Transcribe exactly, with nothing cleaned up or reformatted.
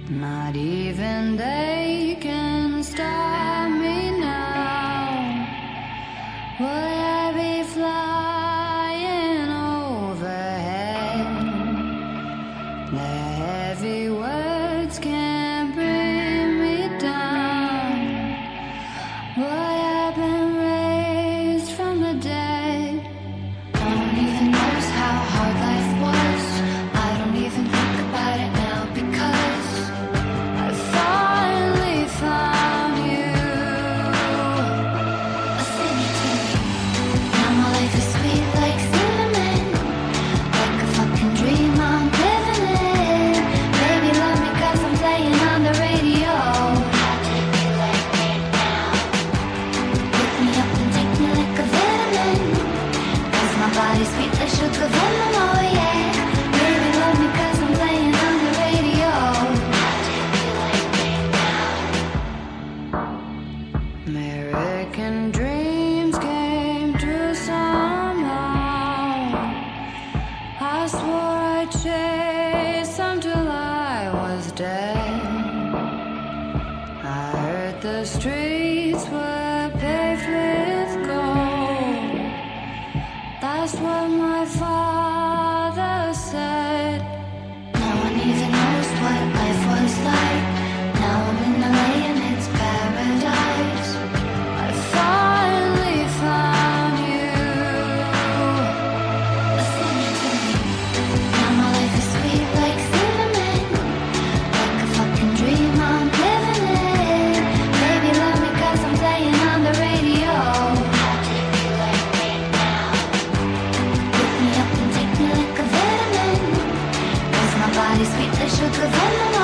Not even they can stop me now. Would I be flying overhead? The heavy words can't bring me down. Would I been raised from the dead? No one even knows how hard life was. I don't even think about it now because I finally found you. Listen to me. Now my life is sweet like cinnamon, like a fucking dream I'm living in. Baby, love me 'cause I'm playing on the radio. I'll take you like right now. Pick me up and take me like a vitamin, 'cause my body's sweet like sugar venom, oh yeah. Baby, love me 'cause I'm playing on the radio. I'll take you like right now. American dreams came true somehow. I swore I'd chase them till I was dead. I heard the streets were paved with gold. That's what my father said. No one even knows what life was like. Now I'm in L A and it's paradise. I finally found you. Listen to me. Now my life is sweet like cinnamon, like a fucking dream I'm living in. Baby, love me 'cause I'm playing on the radio. I'll take you like right now. Pick me up and take me like a vitamin, 'cause my body's sweet like sugar venom.